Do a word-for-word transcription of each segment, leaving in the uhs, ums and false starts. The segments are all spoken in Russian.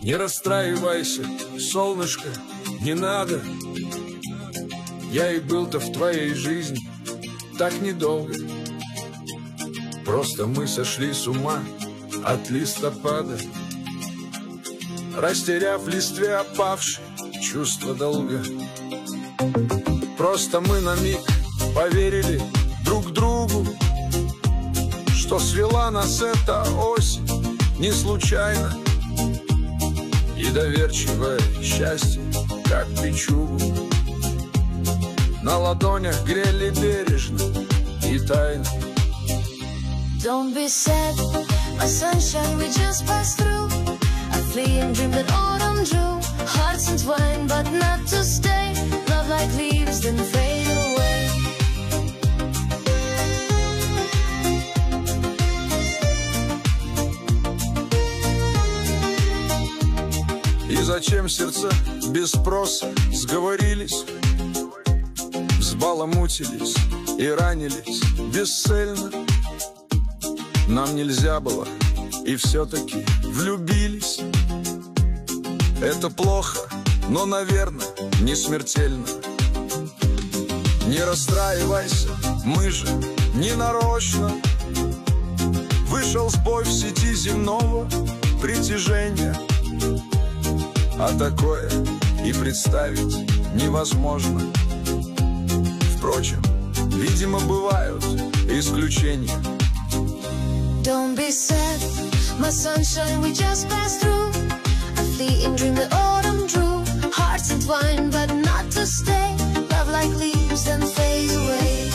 Не расстраивайся, солнышко, не надо. Я и был-то в твоей жизни так недолго. Просто мы сошли с ума от листопада, растеряв в листве опавшие чувства долга. Просто мы на миг поверили друг другу, что свела нас эта осень не случайно. И доверчивое счастье, как печугу, на ладонях грели бережно и тайно. Don't be sad, my sunshine, we just passed through a fleeting dream that autumn drew. Hearts entwined, but not to stay. Love like leaves, then fade away. И зачем сердца без спроса сговорились, взбаламутились и ранились бесцельно? Нам нельзя было, и все-таки влюбились. Это плохо, но, наверное, не смертельно. Не расстраивайся, мы же не нарочно. Вышел сбой в сети земного притяжения, а такое и представить невозможно. Впрочем, видимо, бывают исключения. Don't be sad, my sunshine, we just passed through a fleeting dream that autumn drew. Hearts entwined, but not to stay. Love like leaves, then fade away.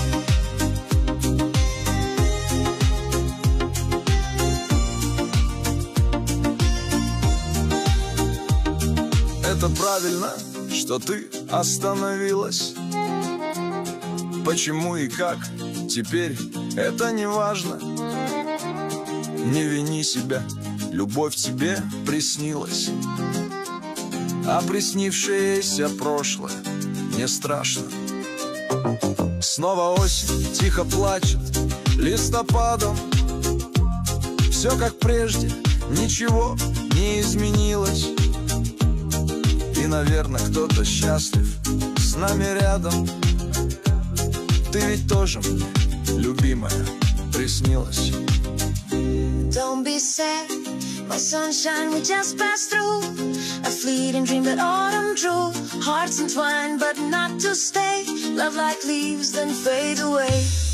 Это правильно, что ты остановилась. Почему и как, теперь это не важно. Не вини себя, любовь тебе приснилась, а приснившееся прошлое не страшно. Снова осень тихо плачет листопадом. Все как прежде, ничего не изменилось. И, наверное, кто-то счастлив с нами рядом. Ты ведь тоже мне, любимая, приснилась. Don't be sad, my sunshine, we just passed through a fleeting dream that autumn drew. Hearts entwined, but not to stay. Love like leaves, then fade away.